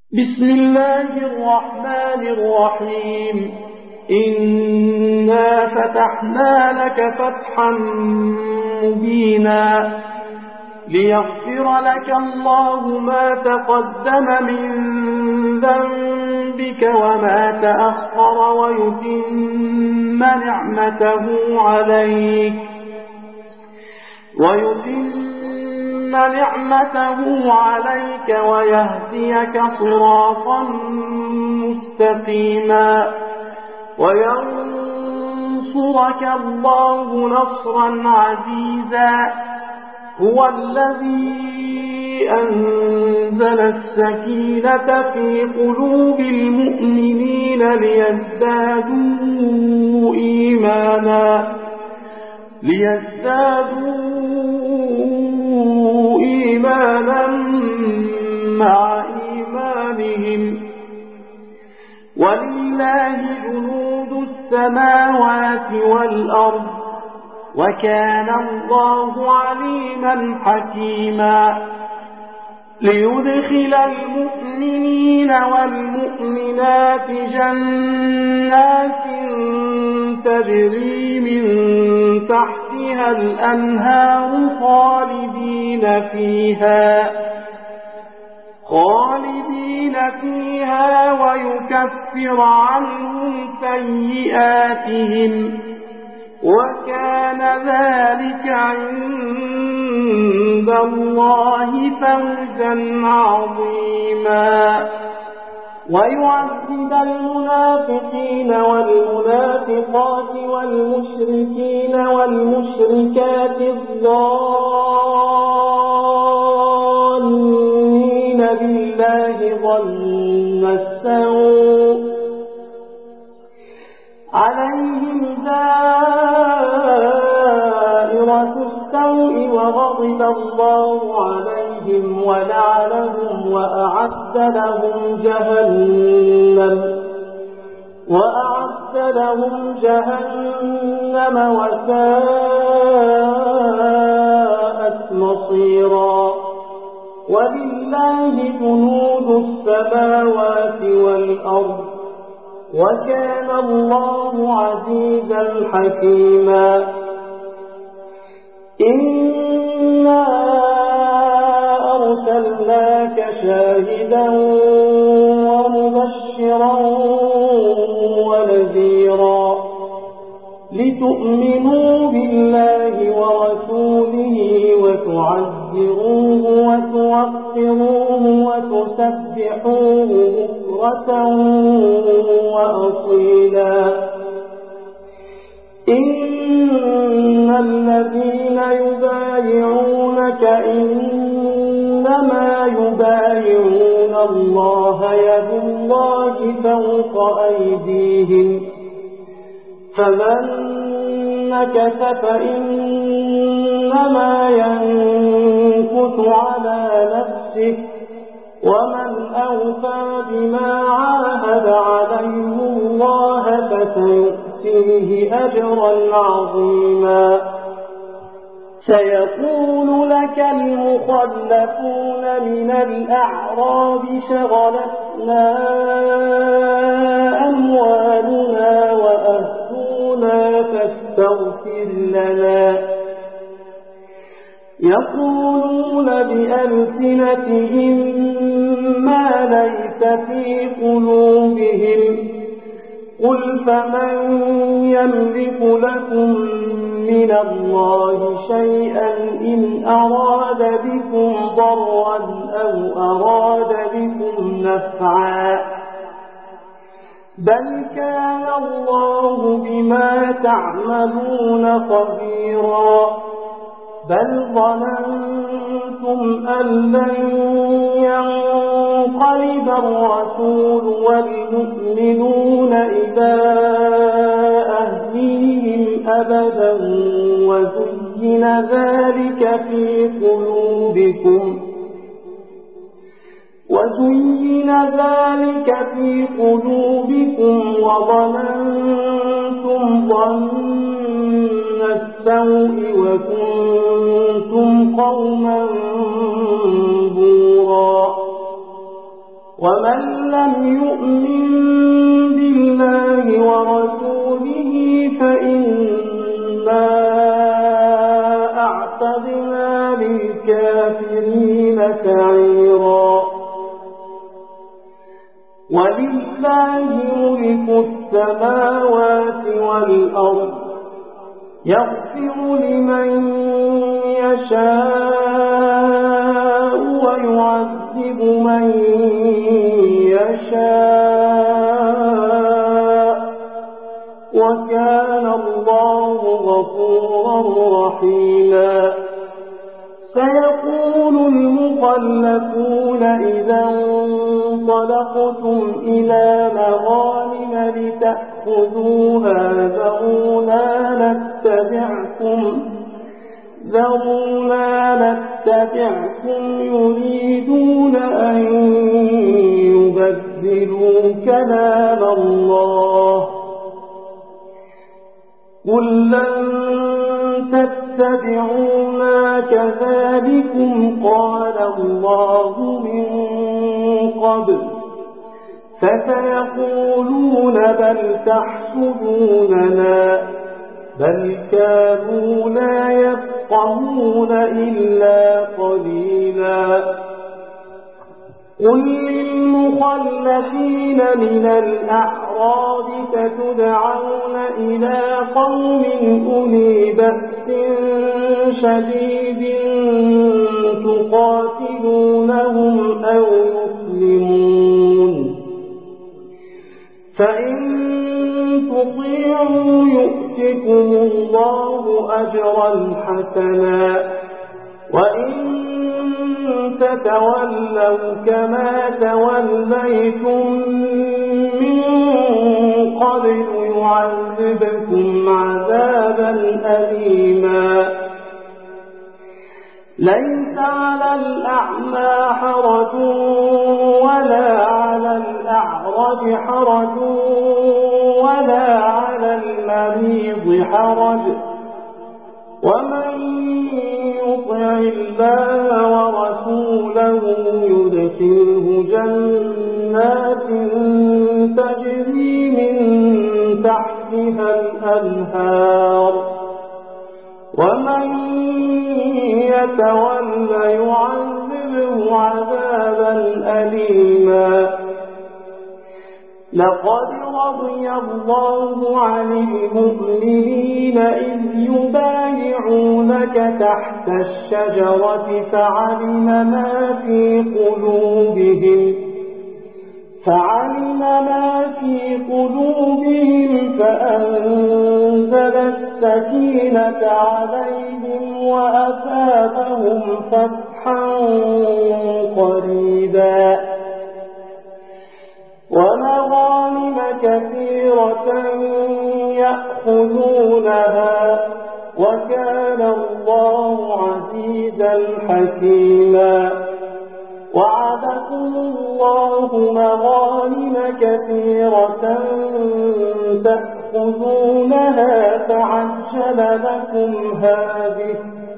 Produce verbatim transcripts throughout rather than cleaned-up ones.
بسم الله الرحمن الرحيم إنا فتحنا لك فتحا مبينا ليغفر لك الله ما تقدم من ذنبك وما تأخر ويتم نعمته عليك ويتم نعمته عليك ويهديك صراطا مستقيما وينصرك الله نصرا عزيزا هو الذي أنزل السكينة في قلوب المؤمنين ليزدادوا إيمانا ليزدادوا إيمانا مع إيمانهم ولله جنود السماوات والأرض وكان الله عليما حكيما ليدخل المؤمنين والمؤمنات جنات تجري من تحتها الأنهار خالدين فيها خالدين فيها ويكفر عنهم سيئاتهم وكان ذلك عند الله فوزا عظيما ويعذب المنافقين والمنافقات والمشركين والمشركات الظانين بالله ظن السوء عليهم دائرة السوء وغضب الله عليهم ولعنهم وأعد لهم جهنم وأعد لهم جهنم وساءت مصيرا ولله جنود السماوات والأرض وكان الله عزيزا حكيما إنا أرسلناك شاهدا ومبشرا ونذيرا لتؤمنوا بالله ورسوله وتعزروه وتوقروه وتسبحوه بكرة وأصيلا إن الذين يبايعونك إنما يبايعون الله يد الله فوق أيديهم فمن نكث فإنما ينكث على نفسه ومن أوفى بما عاهد عليه الله فسيؤتيه أجرا عظيما سيقول لك المخلفون من الأعراب شغلتنا أموالنا وأهلنا فاستغفر لنا يقولون بألسنتهم ما ليس في قلوبهم قل فمن يملك لكم من الله شيئا إن أراد بكم ضرا أو أراد بكم نفعا بل كان الله بما تعملون خبيرا بل ظننتم أن لن ينقلب الرسول والمؤمنون إلى أهلهم أبدا وزين ذلك في قلوبكم وزين ذلك في قلوبكم وظننتم ظن السوء وكنتم قوما بورا ومن لم يؤمن بالله ورسوله فإنا أعتدنا للكافرين سعيرا ولله ملك السماوات والأرض يغفر لمن يشاء ويعذب من يشاء وكان الله غفورا رحيما سيقول المخلفون إذا انطلقتم إلى مغانم لتأخذوها ذرونا نتبعكم ذرونا نتبعكم يريدون أن يبدلوا كلام الله قل لن تتبعونا كذلكم قال الله من قبل فسيقولون بل تحسدوننا بل كانوا لا يفقهون إلا قليلا قل للمخلفين من الأعراب ستدعون إلى قوم أولي بأس شديد تقاتلونهم أو يسلمون فإن تطيعوا يؤتكم الله أجرا حسنا وإن تتولوا كما توليتم من قبل يعذبكم عذابا أليما ليس على الأعمى حرج ولا على الأعرج حرج ولا على المريض حرج ومن يطع الله ورسوله يدخله جنات تجري من تحتها الأنهار ومن يتولى يعذبه عذابا أليما لقد رضي الله عن المؤمنين إذ يبايعونك تحت الشجرة فعلم ما في قلوبهم فعلم ما في قلوبهم فأنزل السكينة عليهم وأثابهم فتحا قريبا ومغانم كثيرة يأخذونها وكان الله عزيزا حكيما وعدكم الله مغانم كثيرة تأخذونها فعجل لكم هذه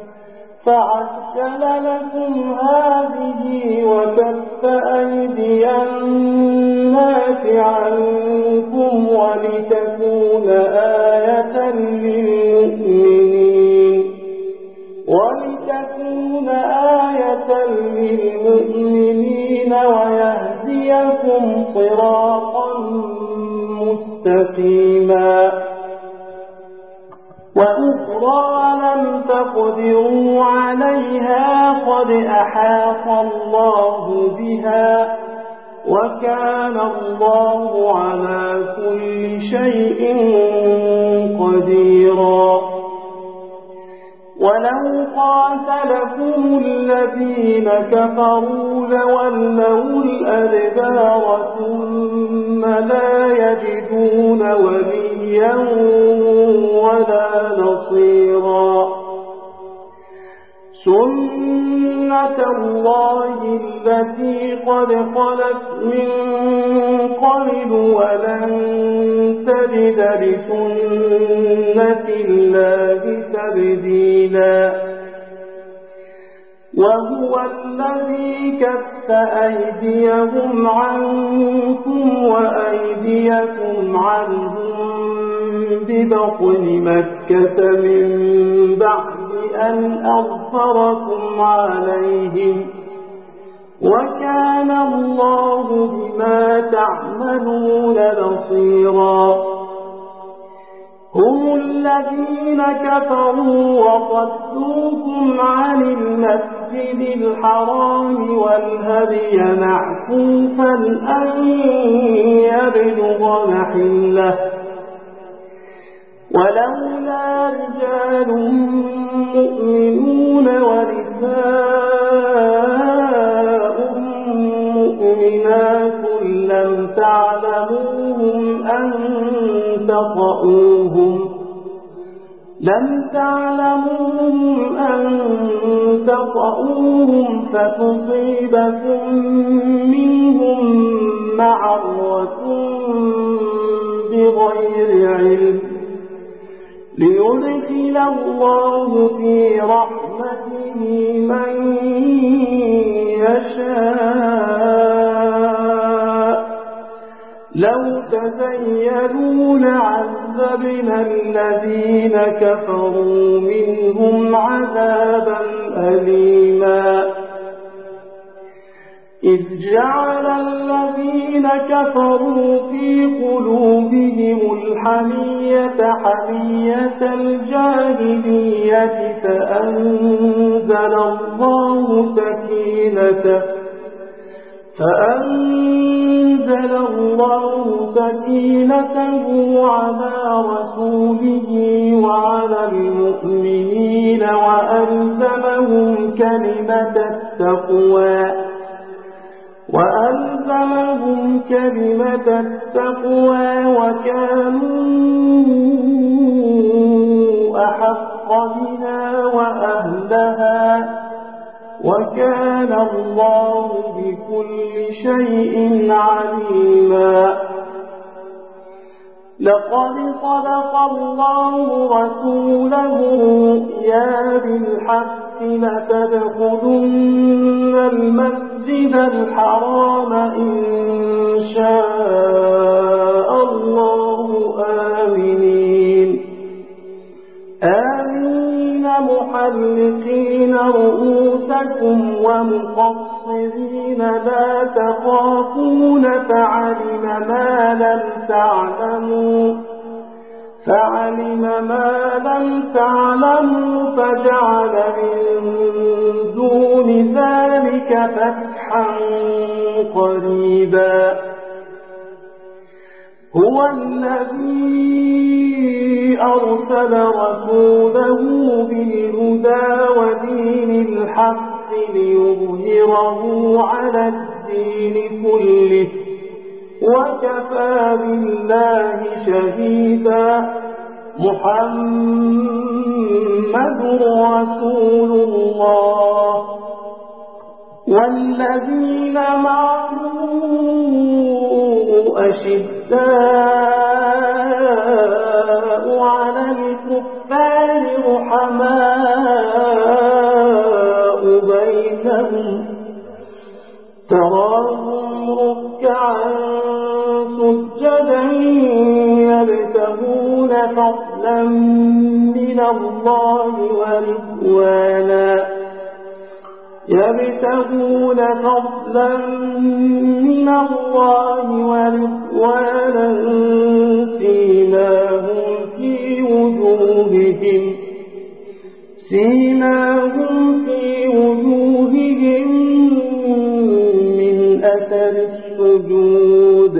فعجل لكم هذه وكف أيدي الناس عنكم ولتكون آية للمؤمنين ولتكون آية للمؤمنين ويهديكم صراطا مستقيما وأخرى لم تقدروا عليها قد أحاط الله بها وكان الله على كل شيء قديرا ولو قاتلكم الذين كفروا لولوا الأدبار ثم لا يجدون وليا ولا نصيرا سنة الله التي قد خلت من قبل ولن تجد لسنة الله تبديلا وهو الذي كف أيديهم عنكم وأيديكم عنهم ببطن مكة من بعد أن أظفركم عليهم وكان الله بما تعملون بصيرا هم الذين كفروا وصدوكم عن المسجد الحرام والهدي معكوفا أن يبلغ محله ولولا رجال مؤمنون ونساء مؤمنات لم تعلموهم أن تطؤوهم لم تعلموهم أن تطؤوهم فتصيبكم منهم معرة بغير علم ليدخل الله في رحمته من يشاء لو تزيلوا لعذبنا الذين كفروا منهم عذابا أليما إذ جعل الذين كفروا في قلوبهم الحمية حمية الجاهلية فأنزل الله سكينته فأنزل الله سكينته على رسوله وعلى المؤمنين وألزمهم كلمة التقوى وألزمهم كلمة التقوى وكانوا أحق بها وأهلها وكان الله بكل شيء عليما لقد صدق الله رسوله الرؤيا بالحق لتدخلن المسجد الحرام إن شاء الله آمنين آمين محلقين رؤوسكم ومقصرين لا تخافون فعلم ما لم تعلموا فعلم ما لم تعلموا فجعل من دون ذلك فتحا قريبا هو الذي أرسل رسوله بالهدى ودين الحق ليظهره على الدين كله وكفى بالله شهيدا محمد رسول الله والذين معه أشداء على الكفار رحماء بينهم تراهم ركعا سجدا يبتغون فضلا من الله ورضوانا يبتغون فضلا من الله ورضوانا سيماهم في وجوههم سيماهم في وجوههم من أثر السجود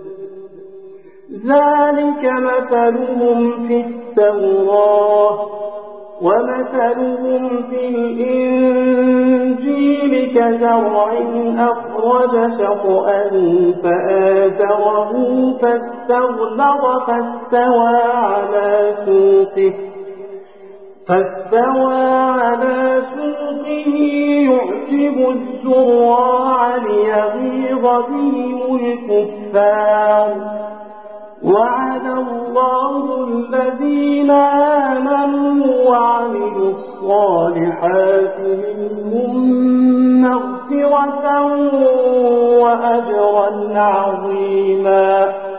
ذلك مثلهم في التوراة ومثلهم في الإنجيل كزرع أخرج شطأه فآزره فاستغلظ فاستوى على سوقه فاستوى على سوقه يعجب الزراع ليغيظ بهم الكفار وعد الله الذين آمنوا وعملوا الصالحات الصالحات منهم مغفرة وأجرا عظيما.